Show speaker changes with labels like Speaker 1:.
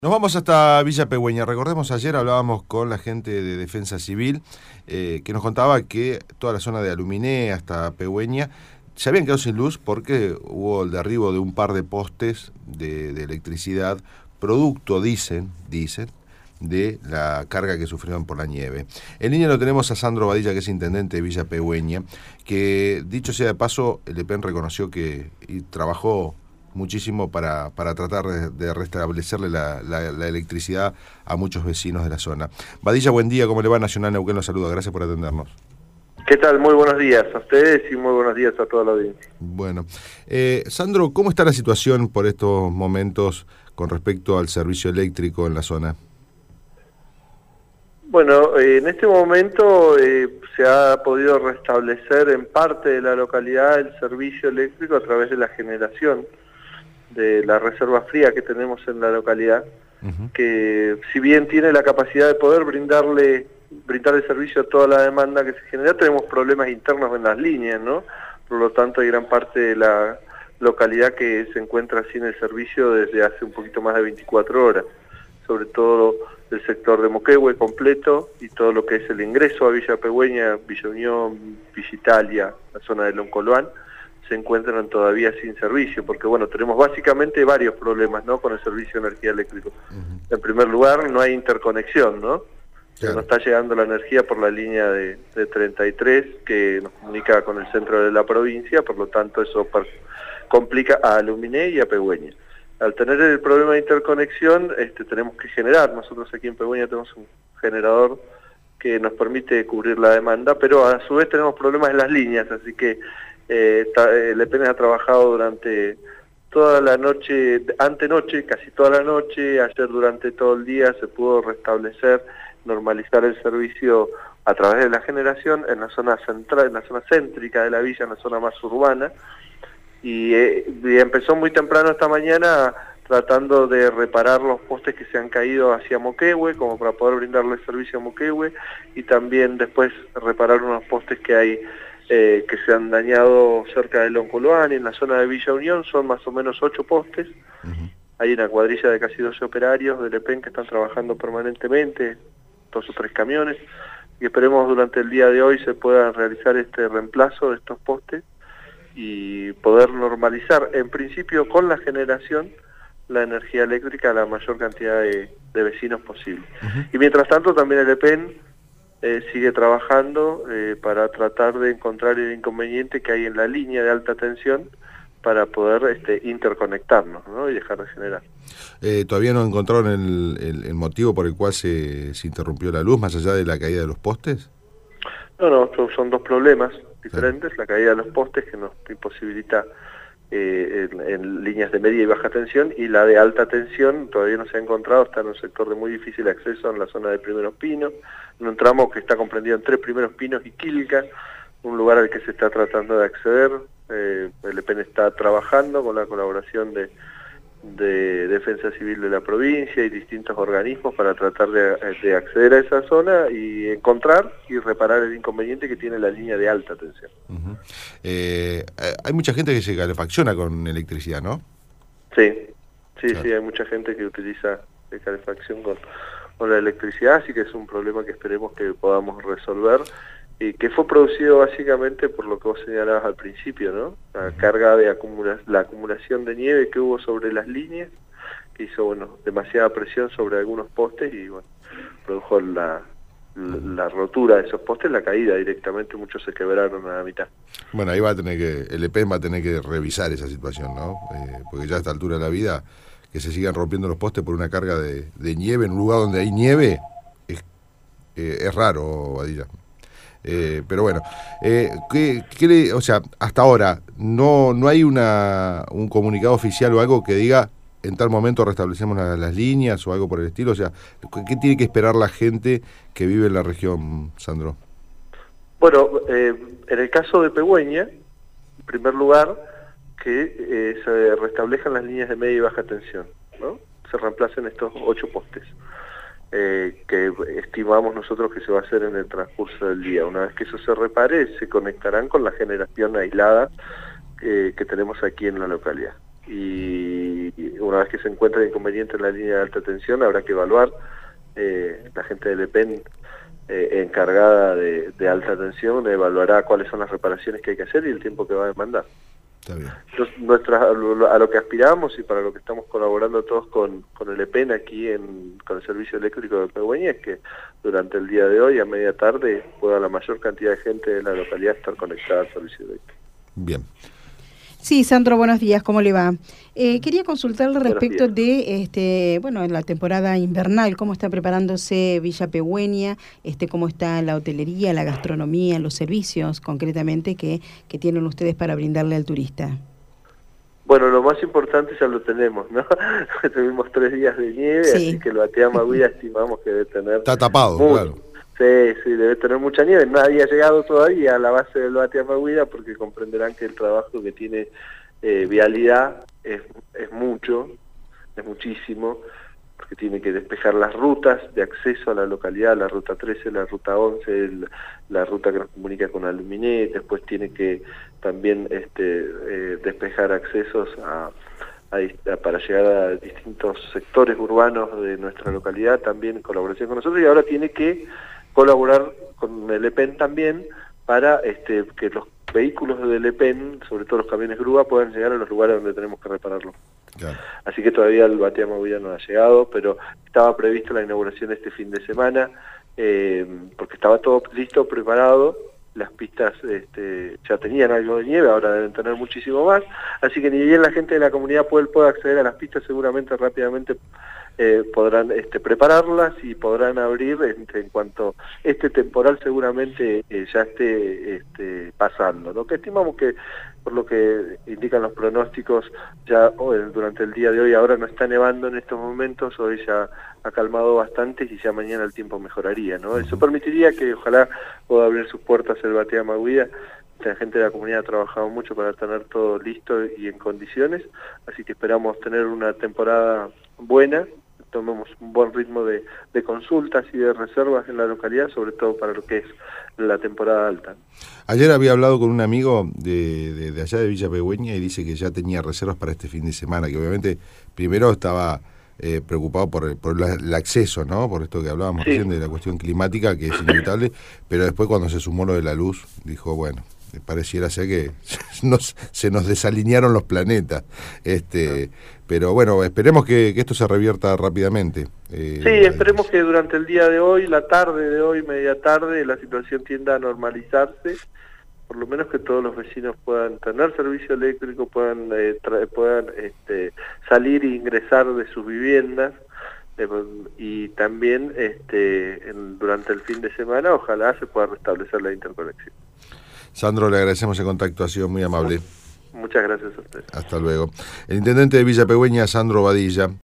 Speaker 1: Nos vamos hasta Villa Pegüeña. Recordemos, ayer hablábamos con la gente de Defensa Civil, que nos contaba que toda la zona de Aluminé hasta Pegüeña se habían quedado sin luz porque hubo el derribo de un par de postes de electricidad, producto, dicen, de la carga que sufrieron por la nieve. En línea lo tenemos a Sandro Badilla, que es intendente de Villa Pegüeña, que, dicho sea de paso, el EPEN reconoció que trabajó muchísimo para tratar de restablecerle la electricidad a muchos vecinos de la zona. Badilla, buen día, ¿cómo le va? Nacional Neuquén lo saluda, gracias por atendernos.
Speaker 2: ¿Qué tal? Muy buenos días a ustedes y muy buenos días a toda la audiencia.
Speaker 1: Bueno, Sandro, ¿cómo está la situación por estos momentos con respecto al servicio eléctrico en la zona?
Speaker 2: Bueno, en este momento se ha podido restablecer en parte de la localidad el servicio eléctrico a través de la generación de la reserva fría que tenemos en la localidad, que si bien tiene la capacidad de poder brindar el servicio a toda la demanda que se genera, tenemos problemas internos en las líneas, ¿no? Por lo tanto, hay gran parte de la localidad que se encuentra sin el servicio desde hace un poquito más de 24 horas, sobre todo el sector de Moquehue completo y todo lo que es el ingreso a Villa Pegüeña, Villa Unión, Villa Italia, la zona de Loncoloán, se encuentran todavía sin servicio, porque bueno, tenemos básicamente varios problemas, ¿no?, con el servicio de energía eléctrica. En primer lugar, no hay interconexión, ¿no? Claro. No está llegando la energía por la línea de 33 que nos comunica con el centro de la provincia, por lo tanto eso complica a Aluminé y a Pegüeña. Al tener el problema de interconexión, tenemos que generar. Nosotros aquí en Pegüeña tenemos un generador que nos permite cubrir la demanda, pero a su vez tenemos problemas en las líneas, así que el EPEN ha trabajado durante toda la noche, antenoche, casi toda la noche, ayer durante todo el día se pudo restablecer, normalizar el servicio a través de la generación en la zona central, en la zona céntrica de la villa, en la zona más urbana, y empezó muy temprano esta mañana tratando de reparar los postes que se han caído hacia Moquehue, como para poder brindarle servicio a Moquehue, y también después reparar unos postes que hay que se han dañado cerca de Loncoloán y en la zona de Villa Unión. Son más o menos 8 postes. Hay una cuadrilla de casi 12 operarios del EPEN que están trabajando permanentemente, 2 o 3 camiones, y esperemos durante el día de hoy se pueda realizar este reemplazo de estos postes y poder normalizar, en principio con la generación, la energía eléctrica a la mayor cantidad de vecinos posible. Y mientras tanto también el EPEN sigue trabajando para tratar de encontrar el inconveniente que hay en la línea de alta tensión para poder interconectarnos, ¿no?, y dejar de generar.
Speaker 1: ¿Todavía no encontraron el motivo por el cual se interrumpió la luz, más allá de la caída de los postes?
Speaker 2: No, son 2 problemas diferentes. La caída de los postes, que nos imposibilita en líneas de media y baja tensión, y la de alta tensión todavía no se ha encontrado, está en un sector de muy difícil acceso en la zona de Primeros Pinos, en un tramo que está comprendido entre Primeros Pinos y Quilca, un lugar al que se está tratando de acceder. El EPEN está trabajando con la colaboración de Defensa Civil de la provincia y distintos organismos para tratar de acceder a esa zona y encontrar y reparar el inconveniente que tiene la línea de alta tensión.
Speaker 1: Hay mucha gente que se calefacciona con electricidad, ¿no?
Speaker 2: Sí, hay mucha gente que utiliza calefacción con la electricidad, así que es un problema que esperemos que podamos resolver, y que fue producido básicamente por lo que vos señalabas al principio, ¿no? La carga de la acumulación de nieve que hubo sobre las líneas, que hizo, bueno, demasiada presión sobre algunos postes y, bueno, produjo la rotura de esos postes, la caída directamente, muchos se quebraron a la mitad.
Speaker 1: Bueno, ahí el EPEN va a tener que revisar esa situación, ¿no? Porque ya a esta altura de la vida, que se sigan rompiendo los postes por una carga de nieve en un lugar donde hay nieve, es raro, Badilla. Pero bueno, o sea, hasta ahora no hay un comunicado oficial o algo que diga en tal momento restablecemos las líneas o algo por el estilo. O sea, ¿qué tiene que esperar la gente que vive en la región, Sandro?
Speaker 2: Bueno, en el caso de Pegüeña, en primer lugar, que se restablezcan las líneas de media y baja tensión, ¿no? Se reemplacen estos 8 postes. Que estimamos nosotros que se va a hacer en el transcurso del día. Una vez que eso se repare, se conectarán con la generación aislada que tenemos aquí en la localidad. Y una vez que se encuentre inconveniente en la línea de alta tensión, habrá que evaluar. La gente del EPEN encargada de alta tensión evaluará cuáles son las reparaciones que hay que hacer y el tiempo que va a demandar.
Speaker 1: Está bien.
Speaker 2: Entonces, a lo que aspiramos y para lo que estamos colaborando todos con el EPEN aquí con el servicio eléctrico de Pehuen es que durante el día de hoy, a media tarde, pueda la mayor cantidad de gente de la localidad estar conectada al servicio eléctrico.
Speaker 1: Bien.
Speaker 3: Sí, Sandro, buenos días, ¿cómo le va? Quería consultarle respecto de, en la temporada invernal, cómo está preparándose Villa Pehuen, cómo está la hotelería, la gastronomía, los servicios concretamente que tienen ustedes para brindarle al turista.
Speaker 2: Bueno, lo más importante ya lo tenemos, ¿no? Tuvimos 3 días de nieve,
Speaker 3: Sí.
Speaker 2: Así que el Batea Maguida estimamos que debe tener...
Speaker 1: Está tapado, claro.
Speaker 2: Sí, debe tener mucha nieve. Nadie ha llegado todavía a la base del Batea Maguida porque comprenderán que el trabajo que tiene Vialidad es muchísimo, porque tiene que despejar las rutas de acceso a la localidad, la ruta 13, la ruta 11, la ruta que nos comunica con Aluminé, después tiene que también despejar accesos para llegar a distintos sectores urbanos de nuestra localidad, también en colaboración con nosotros, y ahora tiene que colaborar con el EPEN también para que los vehículos del EPEN, sobre todo los camiones grúa, puedan llegar a los lugares donde tenemos que repararlo.
Speaker 1: Claro.
Speaker 2: Así que todavía el Batea Maguida no ha llegado, pero estaba prevista la inauguración este fin de semana, porque estaba todo listo, preparado. Las pistas ya tenían algo de nieve, ahora deben tener muchísimo más, así que ni bien la gente de la comunidad pueda acceder a las pistas, seguramente rápidamente podrán prepararlas y podrán abrir en cuanto este temporal seguramente ya esté pasando, ¿no? Que estimamos que, por lo que indican los pronósticos, ya durante el día de hoy, ahora no está nevando en estos momentos, hoy ya ha calmado bastante y ya mañana el tiempo mejoraría, ¿no? Eso permitiría que ojalá pueda abrir sus puertas el Batea Maguida. La gente de la comunidad ha trabajado mucho para tener todo listo y en condiciones, así que esperamos tener una temporada buena, tomemos un buen ritmo de consultas y de reservas en la localidad, sobre todo para lo que es la temporada alta.
Speaker 1: Ayer había hablado con un amigo de allá de Villa Pehuen y dice que ya tenía reservas para este fin de semana, que obviamente primero estaba preocupado por el acceso, ¿no? Por esto que hablábamos recién de la cuestión climática, que es inevitable, pero después cuando se sumó lo de la luz, dijo, bueno, pareciera ser que se nos desalinearon los planetas. Pero bueno, esperemos que esto se revierta rápidamente.
Speaker 2: Sí, esperemos que durante el día de hoy, la tarde de hoy, media tarde, la situación tienda a normalizarse, por lo menos que todos los vecinos puedan tener servicio eléctrico, puedan salir e ingresar de sus viviendas, y también durante el fin de semana ojalá se pueda restablecer la interconexión.
Speaker 1: Sandro, le agradecemos el contacto, ha sido muy amable.
Speaker 2: Muchas gracias a ustedes.
Speaker 1: Hasta luego. El intendente de Villa Pehuen, Sandro Badilla.